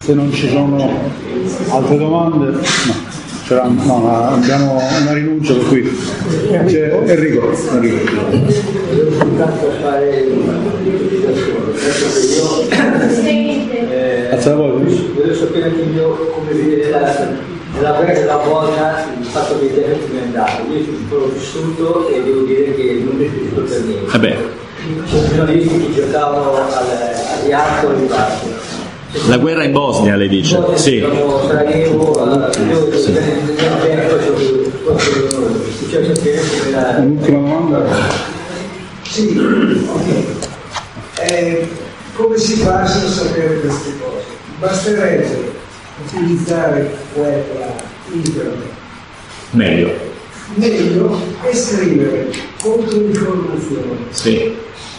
Se non ci sono altre domande, no, abbiamo una rinuncia, per cui c'è Enrico. Volevo soltanto fare volevo sapere anche io come vedere la guerra della volta, il fatto che l'Italia è andato. Io l'ho vissuto e devo dire che non mi è piaciuto per niente. Sono giornalisti che giocavano al rialto e ribasso. La guerra in Bosnia, lei dice? Sì. Un'ultima domanda? Sì. Come si fa a sapere queste cose? Basterebbe utilizzare web, internet. Meglio E scrivere controinformazioni. Sì.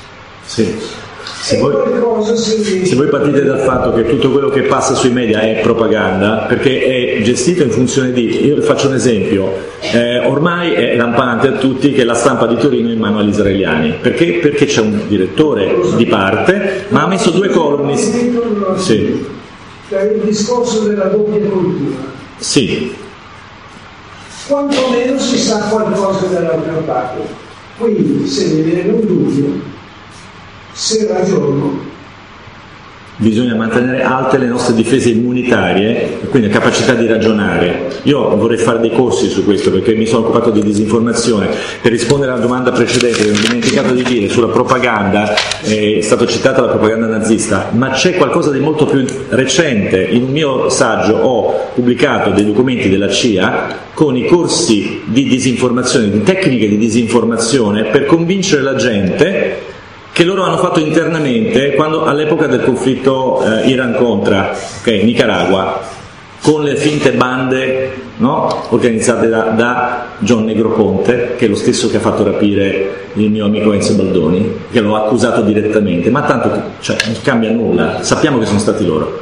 Se voi partite dal fatto che tutto quello che passa sui media è propaganda, perché è gestito in funzione di, io faccio un esempio, ormai è lampante a tutti che la stampa di Torino è in mano agli israeliani, perché c'è un direttore di parte, ma ha messo 2 columnist. Sì. Il discorso della doppia cultura. Sì. Quantomeno si sa qualcosa dall'altra parte. Quindi se mi viene un dubbio, se ragiono, bisogna mantenere alte le nostre difese immunitarie, quindi la capacità di ragionare. Io vorrei fare dei corsi su questo perché mi sono occupato di disinformazione. Per rispondere alla domanda precedente che ho dimenticato di dire sulla propaganda, è stata citata la propaganda nazista, ma c'è qualcosa di molto più recente. In un mio saggio ho pubblicato dei documenti della CIA con i corsi di disinformazione, di tecniche di disinformazione per convincere la gente che loro hanno fatto internamente all'epoca del conflitto Iran-Contra, Nicaragua, con le finte bande, no? Organizzate da John Negroponte, che è lo stesso che ha fatto rapire il mio amico Enzo Baldoni, che lo ha accusato direttamente, ma tanto non cambia nulla, sappiamo che sono stati loro.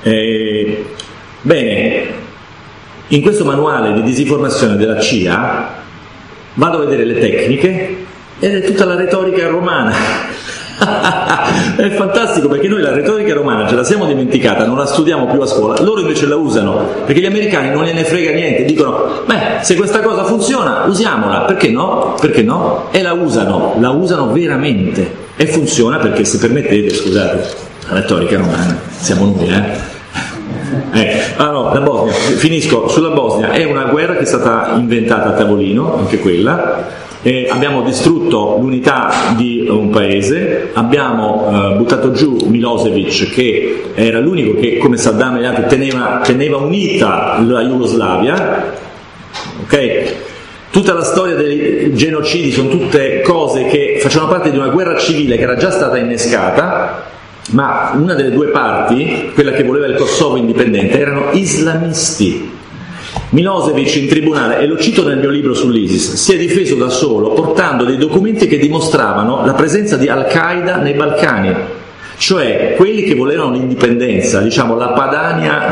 Bene, in questo manuale di disinformazione della CIA vado a vedere le tecniche ed è tutta la retorica romana. È fantastico perché noi la retorica romana ce la siamo dimenticata, non la studiamo più a scuola, loro invece la usano perché gli americani non gliene frega niente, dicono se questa cosa funziona usiamola, perché no? E la usano veramente e funziona perché, se permettete, scusate, la retorica romana siamo noi, Allora, la Bosnia, finisco sulla Bosnia, è una guerra che è stata inventata a tavolino, anche quella. Abbiamo distrutto l'unità di un paese, abbiamo buttato giù Milosevic, che era l'unico che, come Saddam e gli altri, teneva unita la Jugoslavia. Tutta la storia dei genocidi sono tutte cose che facevano parte di una guerra civile che era già stata innescata, ma una delle 2 parti, quella che voleva il Kosovo indipendente, erano islamisti. Milosevic in tribunale, e lo cito nel mio libro sull'ISIS, si è difeso da solo portando dei documenti che dimostravano la presenza di Al-Qaeda nei Balcani, cioè quelli che volevano l'indipendenza, diciamo la Padania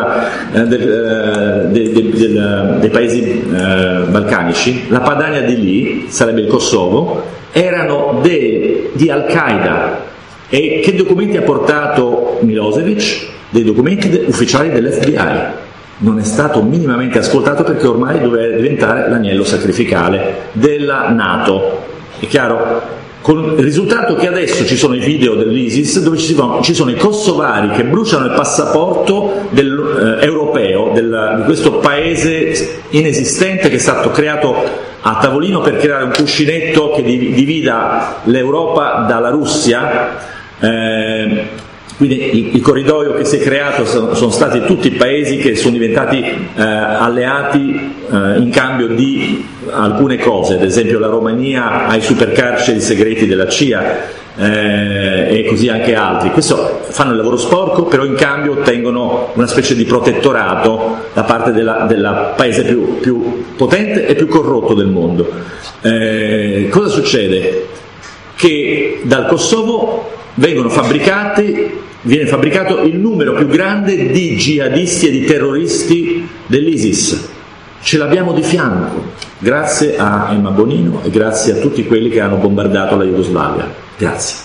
dei paesi balcanici, la Padania di lì, sarebbe il Kosovo, erano di Al-Qaeda. E che documenti ha portato Milosevic? Dei documenti ufficiali dell'FBI. Non è stato minimamente ascoltato perché ormai doveva diventare l'agnello sacrificale della NATO. È chiaro? Con il risultato che adesso ci sono i video dell'ISIS dove ci sono i kosovari che bruciano il passaporto europeo di questo paese inesistente che è stato creato a tavolino per creare un cuscinetto che divida l'Europa dalla Russia. Quindi il corridoio che si è creato sono stati tutti i paesi che sono diventati alleati in cambio di alcune cose, ad esempio la Romania ha i supercarceri segreti della CIA e così anche altri. Questo fanno il lavoro sporco, però in cambio ottengono una specie di protettorato da parte del paese più potente e più corrotto del mondo. Cosa succede? Che dal Kosovo viene fabbricato il numero più grande di jihadisti e di terroristi dell'ISIS. Ce l'abbiamo di fianco, grazie a Emma Bonino e grazie a tutti quelli che hanno bombardato la Jugoslavia. Grazie.